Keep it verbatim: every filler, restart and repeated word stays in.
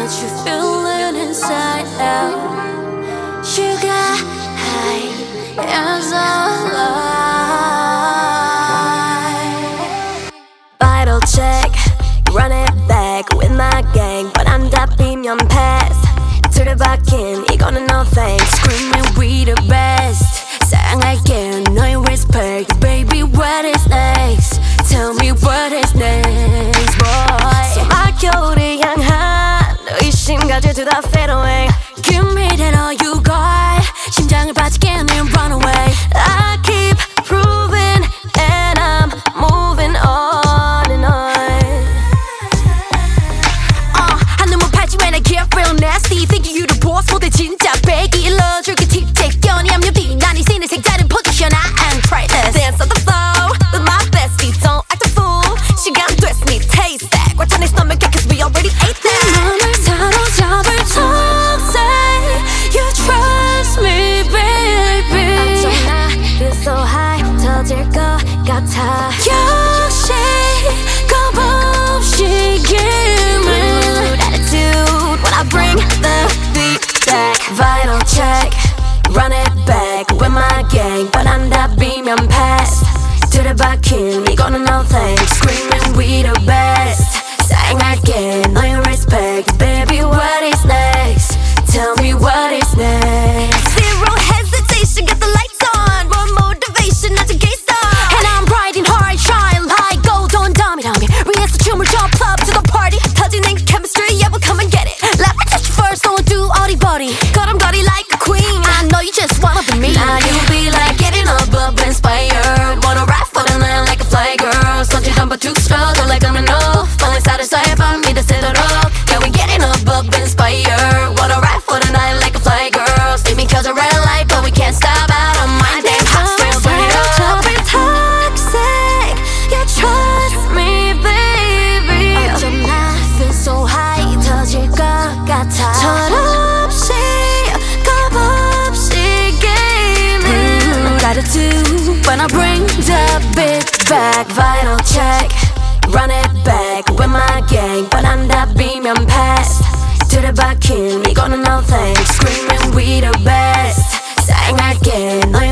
what you feeling inside out. Sugar high as a lie. Vital check, run it back with my gang, but I'm that premium pass. 들어박힌 이거는 no thanks. Screaming we the best. 사랑할게 너의 respect. Baby what is next? Tell me what is next, boy. So 막혀오를 향한 너의 심가질 to the fadeaway. Give me that all you got. 심장을 빠지게 하면 run away. I keep proving and I'm moving on and on. uh, 한눈만 팔지 when I get real nasty. Thinking you the boss 모두 진짜 배기 일러줄게 틱택 연이 압력이 난 이 씬의 색다른 포지션. I am priceless. Dance on the floor with my bestie. Don't act a fool. 시간 됐으니 taste that. 과찬 내 stomach cause we already ate that. 내 맘을 사로잡을 toxic. You trust me baby. 어쩌나 feel so high 터질 것 같아. 역시 겁없이 give me rude attitude when I bring the beat back. Vital check, run it back with my gang, but I'm that 비면 pass. 들어박힌 이거는 no thanks. Screaming we the best. 사랑할게 너의 respect. Baby what is next? Tell me what is next? Zero hesitation, get the lights on. More motivation, not to gaze on. And I'm bright and hard, shine like gold on dummy dummy. 위에서 춤을 춰, club to the party. 터지는 chemistry, yeah, well come and get it. Let me touch you first, don't do all the body. 걸음걸이 like a queen. I know you just wanna be me. Now you be like getting above, inspired. Wanna rap for the night like a fly girl. 손질 한번 툭 struggle like I'm enough. Falling satisfied from me to set it up. Yeah, we getting above, inspired. Wanna rap for the night like a fly girl. See me cause a red light, but we can't stop out on my damn hot straight. Burn it up. Toxic, you trust me, baby. 어쩜 나 feel so high 터질 것 같아. 철없이 겁없이 game rude attitude when I bring the beat back. Vital check, run it back with my gang, but I'm that 비면 pass. 들어박힌 이거는 no thanks. Screaming we the best. 사랑할게 너의